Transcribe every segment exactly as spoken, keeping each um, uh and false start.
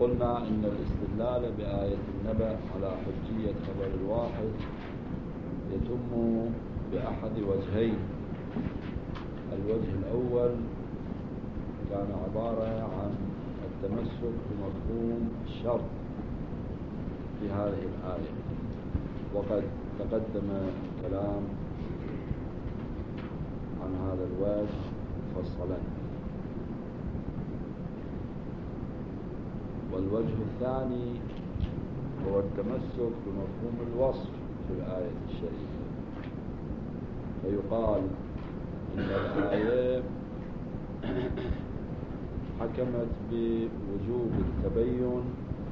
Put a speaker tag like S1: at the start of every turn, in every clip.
S1: قلنا إن الاستدلال بآية النبأ على حجية خبر الواحد يتم بأحد وجهين. الوجه الأول كان عبارة عن التمسك بمفهوم الشرط في هذه الآية، وقد تقدم الكلام عن هذا الوجه مفصلا. والوجه الثاني هو التمسك بمفهوم الوصف في الآية الشريفة، فيقال إن الآية حكمت بوجوب التبين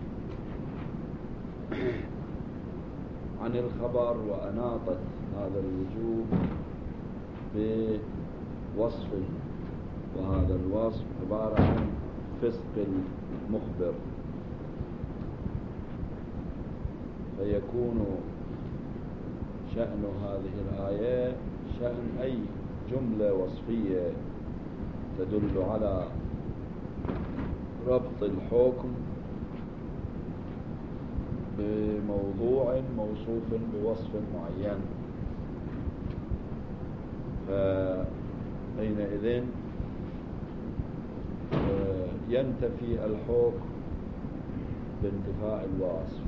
S1: عن الخبر وأناطت هذا الوجوب بوصف، وهذا الوصف عبارة عن فسق المخبر، فيكون شأن هذه الآية شأن أي جملة وصفية تدل على ربط الحكم بموضوع موصوف بوصف معين، فحينئذ ينتفي الحكم بانتفاء الوصف،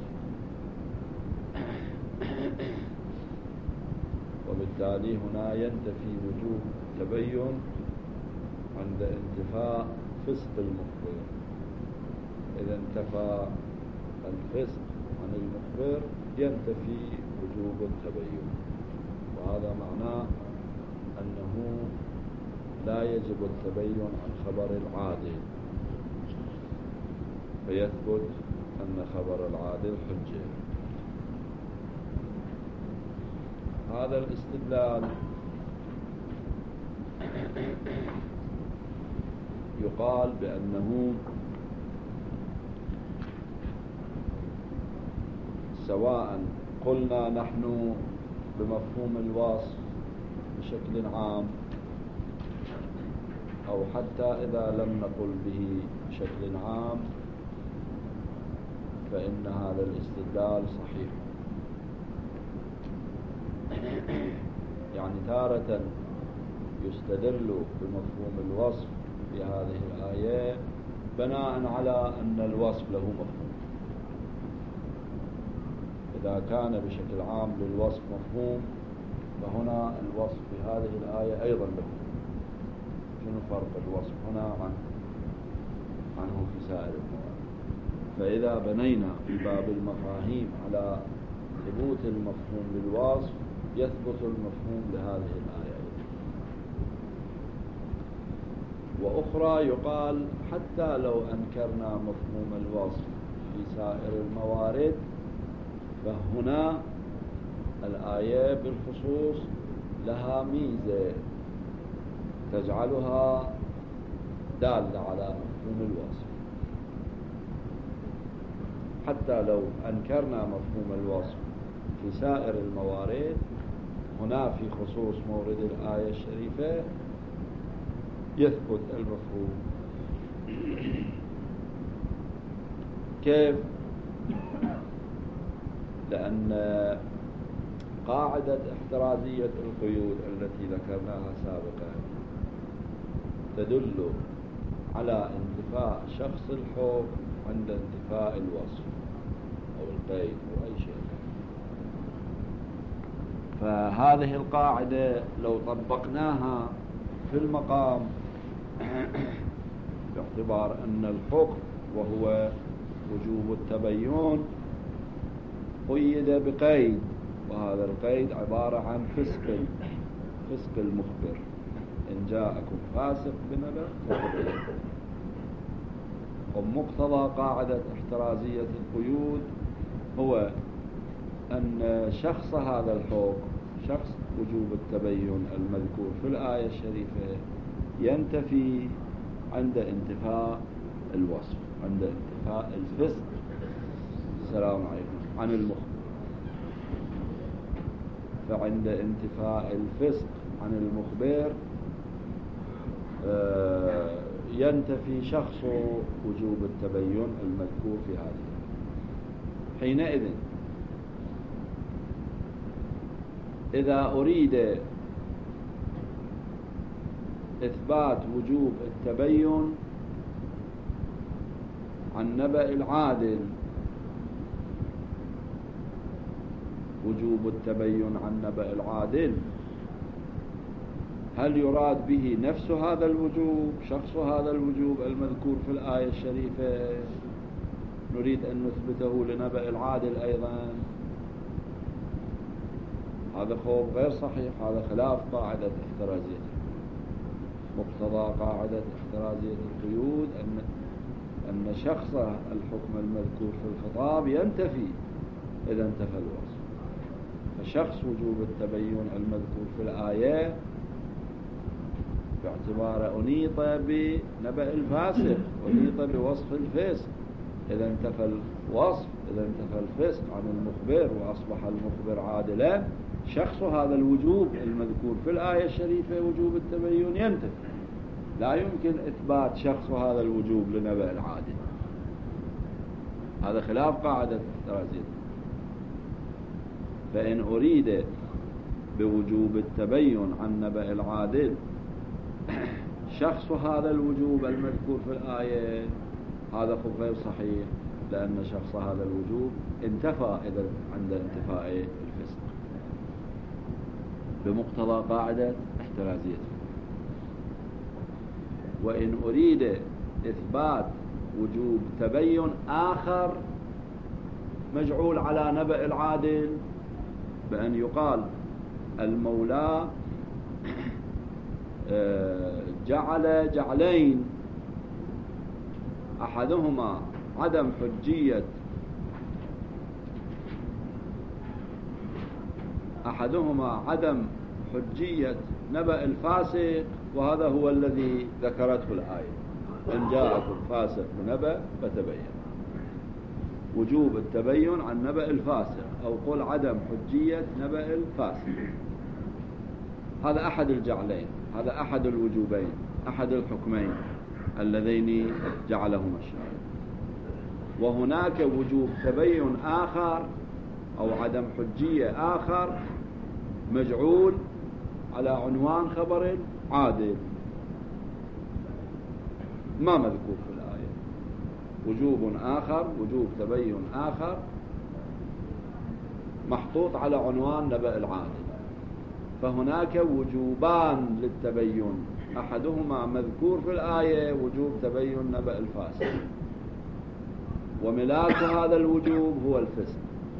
S1: وبالتالي هنا ينتفي وجوب التبين عند انتفاء فسق المخبر. إذا انتفى الفسق عن المخبر ينتفي وجوب التبين، وهذا معناه أنه لا يجب التبين عن خبر العادل، فيثبت أن خبر العادل حجة. هذا الاستدلال يقال بأنه سواء قلنا نحن بمفهوم الوصف بشكل عام، أو حتى إذا لم نقل به بشكل عام، فإن هذا الاستدلال صحيح. يعني تارة يستدل بمفهوم الوصف في هذه الآية بناء على أن الوصف له مفهوم. إذا كان بشكل عام للوصف مفهوم، فهنا الوصف في هذه الآية أيضا له. شنو فرق الوصف هنا عن عنه في سائر المواد؟ فإذا بنينا في باب المفاهيم على ثبوت المفهوم للوصف، يثبت المفهوم لهذه الآية. وأخرى يقال حتى لو أنكرنا مفهوم الوصف في سائر الموارد، فهنا الآية بالخصوص لها ميزة تجعلها دالة على مفهوم الوصف. حتى لو أنكرنا مفهوم الوصف في سائر الموارد، هنا في خصوص مورد الآية الشريفة يثبت المفهوم. كيف؟ لأن قاعدة احترازية القيود التي ذكرناها سابقا تدل على انتفاء شخص الحكم عند انتفاء الوصف أو القيد أو أي شيء. فهذه القاعدة لو طبقناها في المقام باعتبار أن الحكم وهو وجوب التبين قيد بقيد، وهذا القيد عبارة عن فسق فسق المخبر، إن جاءكم فاسق بنبأ فتبينوا. ومقتضى قاعدة احترازية القيود هو أن شخص هذا الحكم، شخص وجوب التبين المذكور في الآية الشريفة، ينتفي عند انتفاء الوصف، عند انتفاء الفسق السلام عليكم عن المخبر. فعند انتفاء الفسق عن المخبر ينتفي شخص وجوب التبين المذكور في هذه. حينئذ إذا أريد إثبات وجوب التبين عن نبأ العادل، وجوب التبين عن نبأ العادل، هل يراد به نفس هذا الوجوب، شخص هذا الوجوب المذكور في الآية الشريفة نريد أن نثبته لنبأ العادل أيضا؟ هذا خوف غير صحيح، هذا خلاف قاعدة احترازية. مقتضى قاعدة احترازية القيود أن أن شخص الحكم المذكور في الخطاب ينتفي إذا انتفى الوصف. فشخص وجوب التبين المذكور في الآية باعتبار أنيط بنبأ الفاسق، أنيط بوصف الفاسق، إذا انتفى الوصف، إذا انتفى الفاسق عن المخبر وأصبح المخبر عادلا، شخص هذا الوجوب المذكور في الآية الشريفة وجوب التبين ينتفي. لا يمكن إثبات شخص هذا الوجوب لنبأ العادل، هذا خلاف قاعدة احترازية. فإن أريد بوجوب التبين عن نبأ العادل شخص هذا الوجوب المذكور في الآية، هذا خب غير صحيح، لأن شخص هذا الوجوب انتفى إذا عند انتفاء الفسق بمقتضى قاعدة احترازية. وإن أريد إثبات وجوب تبين آخر مجعول على نبأ العادل بأن يقال المولى جعل جعلين، أحدهما عدم حجية أحدهما عدم حجية نبأ الفاسق، وهذا هو الذي ذكرته الآية: إن جاءكم فاسق بنبأ فتبين. وجوب التبين عن نبأ الفاسق، أو قل عدم حجية نبأ الفاسق. هذا أحد الجعلين، هذا أحد الوجوبين، أحد الحكمين اللذين جعلهما الشارع. وهناك وجوب تبين آخر أو عدم حجية آخر مجعول على عنوان خبر عادل، ما مذكور في الآية. وجوب آخر، وجوب تبين آخر محطوط على عنوان نبأ العادل. فهناك وجوبان للتبين، أحدهما مذكور في الآية وجوب تبين نبأ الفاسق، وملاك هذا الوجوب هو الفسق.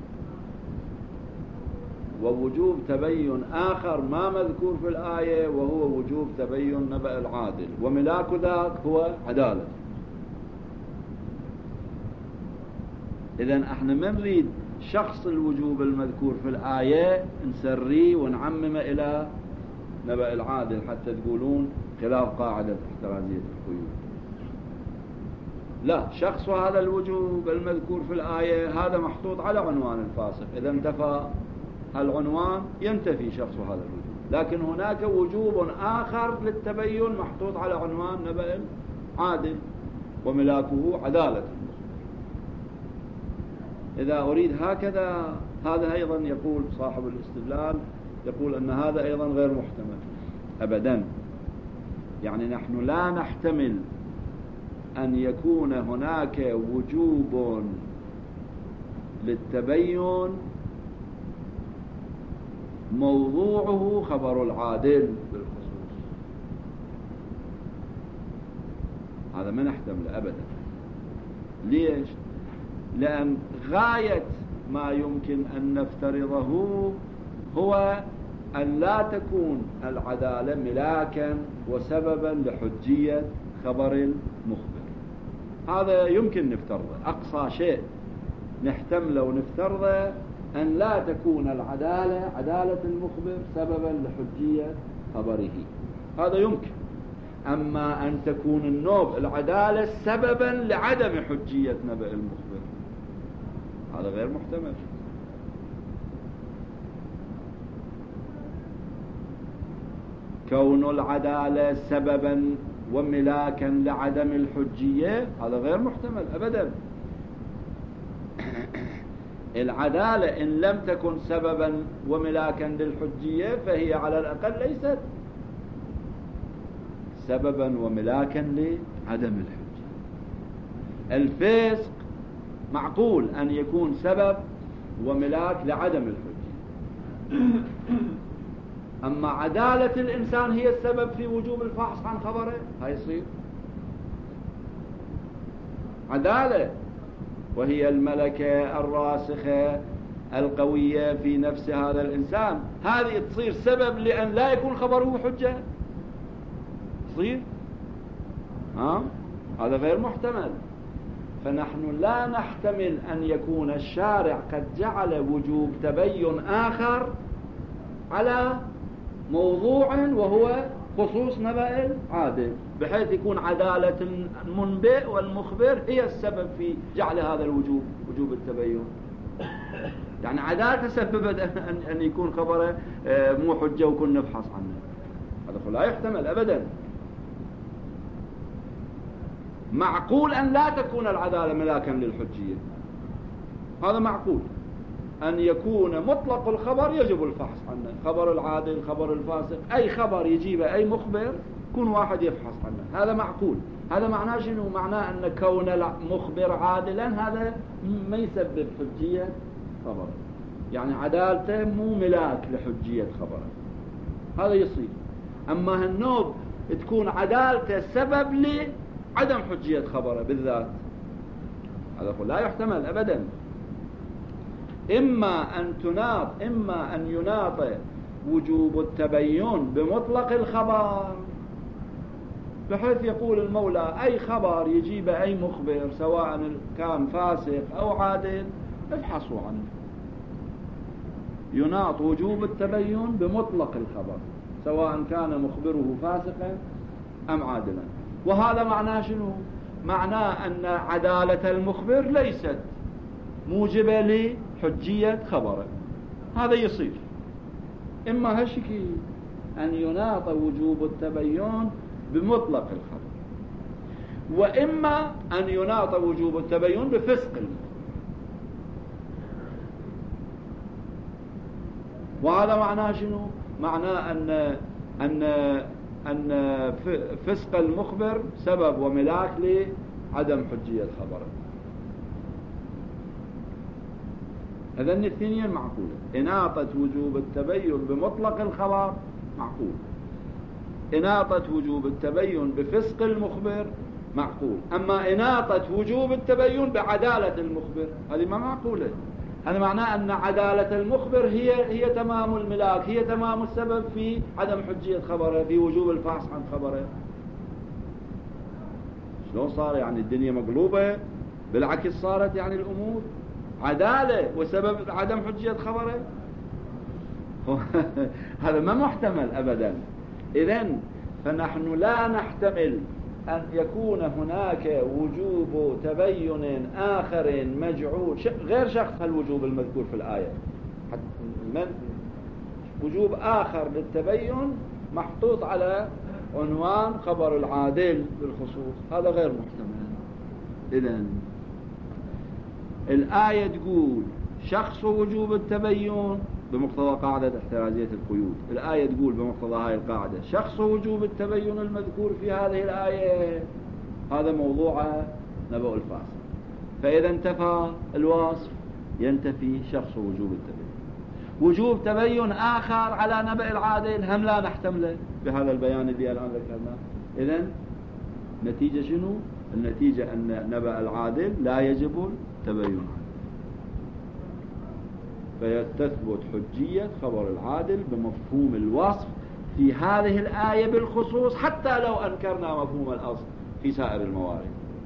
S1: ووجوب تبين آخر ما مذكور في الآية وهو وجوب تبين نبأ العادل، وملاك ذاك هو عدالة. إذن احنا ما نريد شخص الوجوب المذكور في الآية نسريه ونعمم إلى نبأ العادل حتى تقولون خلاف قاعدة احترازية القيود. لا، شخص هذا الوجوب المذكور في الآية هذا محطوط على عنوان الفاسق، إذا انتفى العنوان ينتفي شخص هذا الوجوب. لكن هناك وجوب آخر للتبين محطوط على عنوان نبأ العادل، وملاكه عدالة. إذا أريد هكذا، هذا أيضا يقول صاحب الاستدلال، يقول أن هذا أيضا غير محتمل أبدا. يعني نحن لا نحتمل أن يكون هناك وجوب للتبين موضوعه خبر العادل بالخصوص، هذا ما نحتمل أبدا. ليش؟ لأن غاية ما يمكن أن نفترضه هو أن لا تكون العدالة ملاكا وسببا لحجية خبر المخبر. هذا يمكن نفترضه، أقصى شيء نحتمله ونفترضه أن لا تكون العدالة، عدالة المخبر، سببا لحجية خبره، هذا يمكن. أما أن تكون النوب العدالة سببا لعدم حجية نبأ المخبر، هذا غير محتمل. كون العدالة سببا وملاكا لعدم الحجية، هذا غير محتمل أبدا. العدالة إن لم تكن سببا وملاكا للحجية فهي على الأقل ليست سببا وملاكا لعدم الحجية. الفسق معقول أن يكون سبب وملاك لعدم الحجية، أما عدالة الإنسان هي السبب في وجوب الفحص عن خبره، هاي يصير عدالة وهي الملكة الراسخة القوية في نفس هذا الإنسان، هذه تصير سبب لأن لا يكون خبره حجة، تصير ها؟ هذا غير محتمل. فنحن لا نحتمل أن يكون الشارع قد جعل وجوب تبين آخر على موضوع وهو خصوص نبأ العادل، بحيث يكون عدالة المنبئ والمخبر هي السبب في جعل هذا الوجوب وجوب التبين. يعني عدالة سببت أن يكون خبره مو حجة وكن نبحث عنه، هذا لا يحتمل أبدا. معقول أن لا تكون العدالة ملاكا للحجية، هذا معقول أن يكون مطلق الخبر يجب الفحص عنه، خبر العادل خبر الفاسق، أي خبر يجيبه أي مخبر كون واحد يفحص عنه، هذا معقول. هذا معناه شنو؟ معناه أن كون المخبر عادلا هذا ما يسبب حجية خبره، يعني عدالته مو ملاك لحجية خبره، هذا يصير. أما هالنوب تكون عدالته سبب لعدم حجية خبره بالذات، هذا لا يحتمل أبدا. إما أن تناط إما أن يناط وجوب التبين بمطلق الخبر، بحيث يقول المولى أي خبر يجيب أي مخبر سواء كان فاسق أو عادل افحصوا عنه، يناط وجوب التبين بمطلق الخبر سواء كان مخبره فاسقا أم عادلا. وهذا معناه شنو؟ معناه أن عدالة المخبر ليست موجبة لحجية خبره، هذا يصير. إما هالشكل أن يناط وجوب التبين بمطلق الخبر، وإما أن يناط وجوب التبين بفسق المخبر، وهذا معناه شنو؟ معناه أن أن أن فسق المخبر سبب وملاك لعدم حجية خبره. هذين الاثنين معقولة، إناطة وجوب التبين بمطلق الخبر معقول، إناطة وجوب التبين بفسق المخبر معقول، أما إناطة وجوب التبين بعدالة المخبر هذه ما معقولة. هذا معناه أن عدالة المخبر هي هي تمام الملاك، هي تمام السبب في عدم حجية خبره، في وجوب الفحص عن خبره. شلون صار يعني الدنيا مقلوبة؟ بالعكس صارت يعني الأمور عدالة وسبب عدم حجية خبره. هذا ما محتمل أبدا. إذن فنحن لا نحتمل أن يكون هناك وجوب تبين آخر مجعول غير شخص الوجوب المذكور في الآية، من وجوب آخر للتبين محطوط على عنوان خبر العادل بالخصوص، هذا غير محتمل. إذن الآية تقول شخص وجوب التبين بمقتضى قاعدة احترازية القيود، الآية تقول بمقتضى هاي القاعدة شخص وجوب التبين المذكور في هذه الآية هذا موضوع نبأ الفاسق، فإذا انتفى الوصف ينتفي شخص وجوب التبين. وجوب تبين آخر على نبأ العادل هم لا نحتمله بهذا البيان اللي الآن ذكرناه. إذن نتيجة شنو؟ النتيجة أن نبأ العادل لا يجب التبين، فيتثبت حجية خبر العادل بمفهوم الوصف في هذه الآية بالخصوص، حتى لو أنكرنا مفهوم الأصل في سائر الموارد.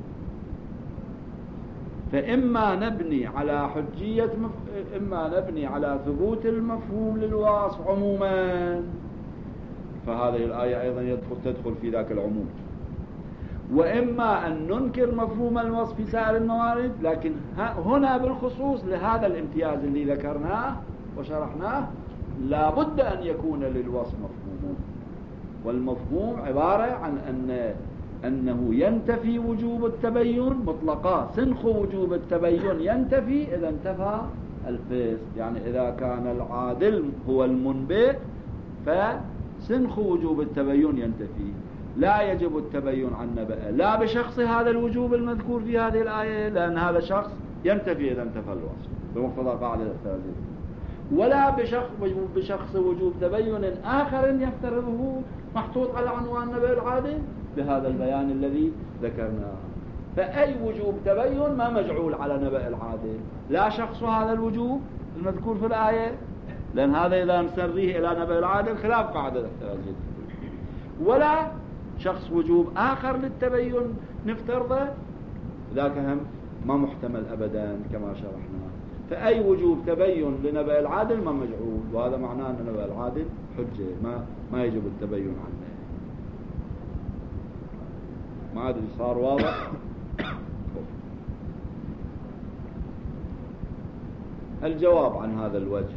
S1: فإما نبني على حجية مف... إما نبني على ثبوت المفهوم للوصف عموما، فهذه الآية أيضا يدخل تدخل في ذاك العموم، وإما أن ننكر مفهوم الوصف في سائر الموارد، لكن هنا بالخصوص لهذا الامتياز اللي ذكرناه وشرحناه لا بد أن يكون للوصف مفهوم، والمفهوم عبارة عن أن أنه ينتفي وجوب التبين مطلقا. سنخ وجوب التبين ينتفي إذا انتفى الفسق، يعني إذا كان العادل هو المنبئ فسنخ وجوب التبين ينتفي. لا يجب التبين عن نبأ لا بشخص هذا الوجوب المذكور في هذه الآية، لأن هذا الشخص ينتفي إذا انتفى الوصف بمقتضى قاعدة الثالث، ولا بشخص بشخص وجوب تبين آخر يفترضه محطوط على عنوان نبأ العادل بهذا البيان الذي ذكرناه. فأي وجوب تبين ما مجعول على نبأ العادل، لا شخص هذا الوجوب المذكور في الآية، لأن هذا إذا نسريه إلى نبأ العادل خلاف قاعدة الثالث، ولا شخص وجوب آخر للتبين نفترضه، ذاك هم ما محتمل أبدا كما شرحنا. فأي وجوب تبين لنبأ العادل ما مجعول، وهذا معناه أن نبأ العادل حجة ما ما يجب التبين عنه. ما أدري صار واضح؟ الجواب عن هذا الوجه.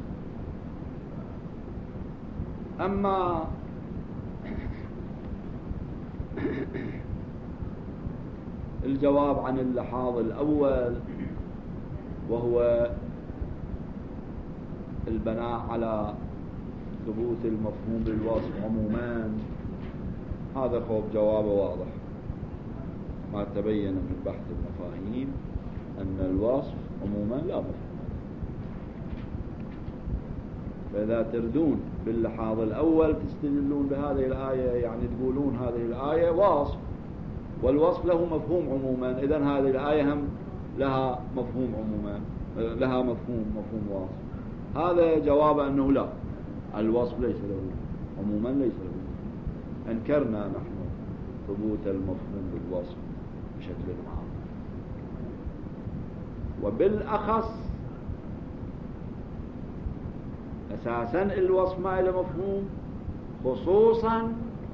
S1: أما الجواب عن اللحاظ الأول وهو البناء على ثبوت المفهوم بالوصف عموما، هذا خوف جوابه واضح. ما تبين من بحث المفاهيم أن الوصف عموما لا مفهوم. فإذا تردون باللحاظ الأول تستدلون بهذه الآية، يعني تقولون هذه الآية وصف والوصف له مفهوم عموما، إذن هذه الآية هم لها مفهوم عموما، لها مفهوم مفهوم وصف. هذا جواب أنه لا، الوصف ليس له عموما، ليس له. أنكرنا نحن ثبوت المفهوم بالوصف بشكل عام، وبالأخص أساسا الوصف ما له مفهوم، خصوصا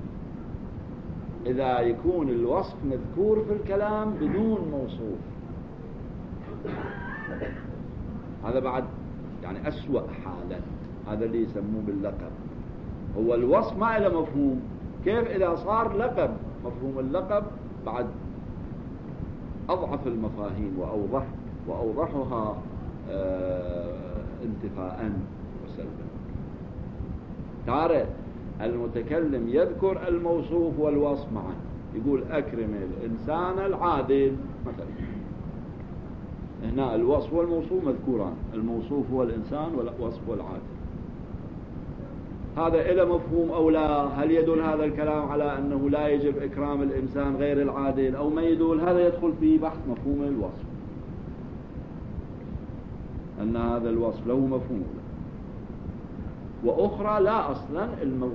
S1: إذا يكون الوصف مذكور في الكلام بدون موصوف. هذا بعد يعني أسوأ حالا، هذا اللي يسموه باللقب. هو الوصف ما له مفهوم، كيف إذا صار لقب؟ مفهوم اللقب بعد أضعف المفاهيم وأوضح وأوضحها آه انتفاءً وسلبا. تارة المتكلم يذكر الموصوف والوصف معا، يقول أكرم الإنسان العادل مثلا، هنا الوصف والموصوف مذكوران، الموصوف هو الإنسان والوصف هو العادل. هذا إلى مفهوم أو لا؟ هل يدل هذا الكلام على أنه لا يجب إكرام الإنسان غير العادل أو ما يدل؟ هذا يدخل في بحث مفهوم الوصف، أن هذا الوصف له مفهوم، وأخرى لا. أصلا